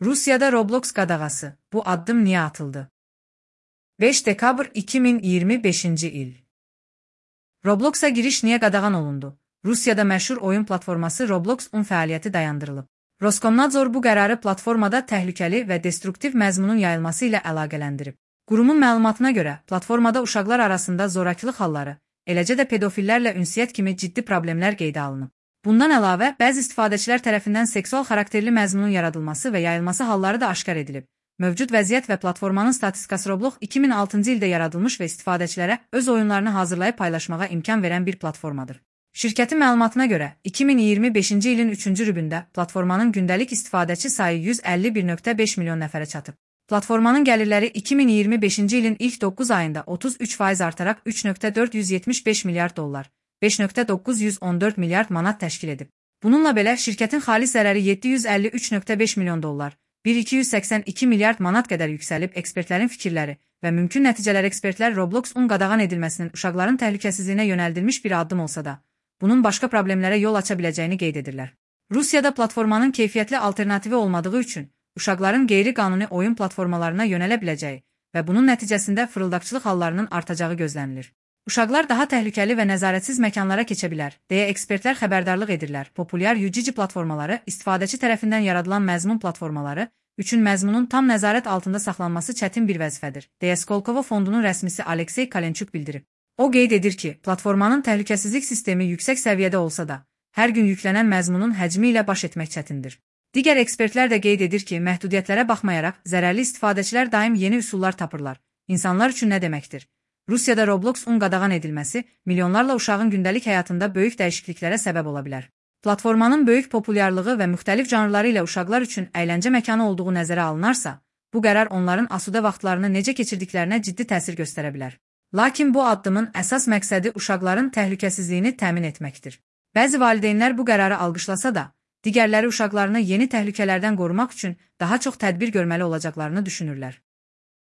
Rusiyada Roblox qadağası. Bu addım niyə atıldı? 5 dekabr 2025-ci il. Roblox'a giriş niyə qadağan olundu? Rusiyada məşhur oyun platforması Roblox-un fəaliyyəti dayandırılıb. Roskomnadzor bu qərarı platformada təhlükəli və destruktiv məzmunun yayılması ilə əlaqələndirib. Qurumun məlumatına görə, platformada uşaqlar arasında zorakılıq halları, eləcə də pedofillərlə ünsiyyət kimi ciddi problemlər qeydə alınıb. Bundan əlavə, bəzi istifadəçilər tərəfindən seksual xarakterli məzmunun yaradılması və yayılması halları da aşkar edilib. Mövcud vəziyyət və platformanın statistikası Roblox 2006-cı ildə yaradılmış və istifadəçilərə öz oyunlarını hazırlayıb paylaşmağa imkan verən bir platformadır. Şirkətin məlumatına görə, 2025-ci ilin 3-cü rübündə platformanın gündəlik istifadəçi sayı 151,5 milyon nəfərə çatıb. Platformanın gəlirləri 2025-ci ilin ilk 9 ayında 33% artaraq 3,475 milyard dollar, 5,914 milyard manat təşkil edib. Bununla belə, şirkətin xalis zərəri 753,5 milyon dollar, 1,282 milyard manat qədər yüksəlib. Ekspertlərin fikirləri və mümkün nəticələr ekspertlər Roblox-un qadağan edilməsinin uşaqların təhlükəsizliyinə yönəldilmiş bir addım olsa da, bunun başqa problemlərə yol aça biləcəyini qeyd edirlər. Rusiyada platformanın keyfiyyətli alternativi olmadığı üçün, uşaqların qeyri-qanuni oyun platformalarına yönələ biləcəyi və bunun nəticəsində fırıldaqçılıq hallarının artacağı gözlənilir. Uşaqlar daha təhlükəli və nəzarətsiz məkanlara keçə bilər, deyə ekspertlər xəbərdarlıq edirlər. Populyar UGC platformaları, istifadəçi tərəfindən yaradılan məzmun platformaları üçün məzmunun tam nəzarət altında saxlanması çətin bir vəzifədir, deyə Skolkovo fondunun rəsmisi Aleksey Kalenchuk bildirib. O qeyd edir ki, platformanın təhlükəsizlik sistemi yüksək səviyyədə olsa da, hər gün yüklənən məzmunun həcmi ilə baş etmək çətindir. Digər ekspertlər də qeyd edir ki, məhdudiyyətlərə baxmayaraq, zərərli istifadəçilər daim yeni üsullar tapırlar. İnsanlar üçün nə deməkdir? Rusiyada Roblox-un qadağan edilməsi milyonlarla uşağın gündəlik həyatında böyük dəyişikliklərə səbəb ola bilər. Platformanın böyük populyarlığı və müxtəlif janrları ilə uşaqlar üçün əyləncə məkanı olduğu nəzərə alınarsa, bu qərar onların asudə vaxtlarını necə keçirdiklərinə ciddi təsir göstərə bilər. Lakin bu addımın əsas məqsədi uşaqların təhlükəsizliyini təmin etməkdir. Bəzi valideynlər bu qərarı alqışlasa da, digərləri uşaqlarını yeni təhlükələrdən qorumaq üçün daha çox tədbir görməli olacaqlarını düşünürlər.